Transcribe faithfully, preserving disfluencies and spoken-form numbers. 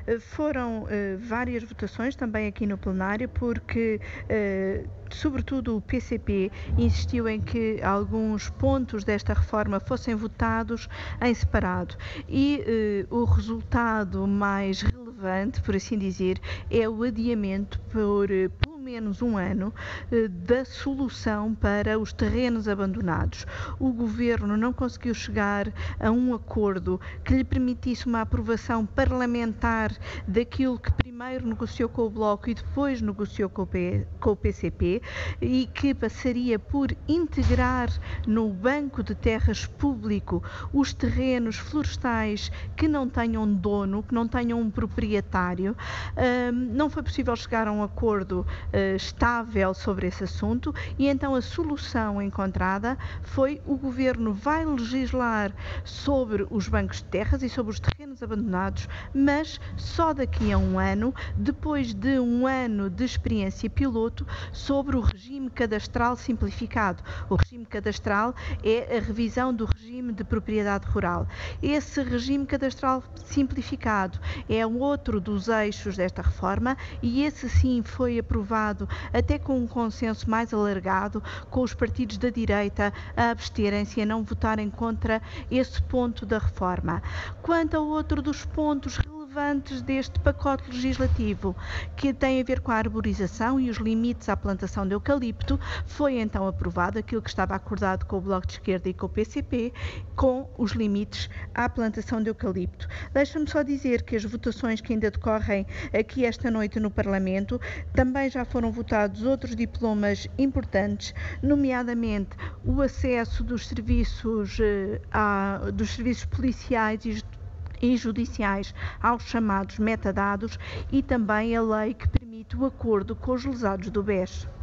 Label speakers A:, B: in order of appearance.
A: Foram uh, várias votações também aqui no plenário, porque, uh, sobretudo, o P C P insistiu em que alguns pontos desta reforma fossem votados em separado. E uh, o resultado mais relevante, por assim dizer, é o adiamento por uh, pelo menos um ano uh, da solução para os terrenos abandonados. O Governo não conseguiu chegar a um acordo que lhe permitisse uma aprovação parlamentar daquilo que primeiro negociou com o Bloco e depois negociou com o, P, com o P C P, e que passaria por integrar no Banco de Terras Público os terrenos florestais que não tenham dono, que não tenham um proprietário. Uh, não foi possível chegar a um acordo uh, estável sobre esse assunto, e então a solução encontrada foi: o Governo vai legislar sobre os bancos de terras e sobre os terrenos abandonados, mas só daqui a um ano, depois de um ano de experiência piloto sobre o regime cadastral simplificado. O regime cadastral é a revisão do regime de propriedade rural. Esse regime cadastral simplificado é outro dos eixos desta reforma, e esse sim foi aprovado até com um consenso mais alargado, com os partidos da direita a absterem-se e a não votarem contra esse ponto da reforma. Quanto ao outro dos pontos relevantes deste pacote legislativo, que tem a ver com a arborização e os limites à plantação de eucalipto, foi então aprovado aquilo que estava acordado com o Bloco de Esquerda e com o P C P, com os limites à plantação de eucalipto. Deixa-me só dizer que as votações que ainda decorrem aqui esta noite no Parlamento também já foram votados outros diplomas importantes, nomeadamente o acesso dos serviços, a, dos serviços policiais e e judiciais aos chamados metadados, e também a lei que permite o acordo com os lesados do B E S.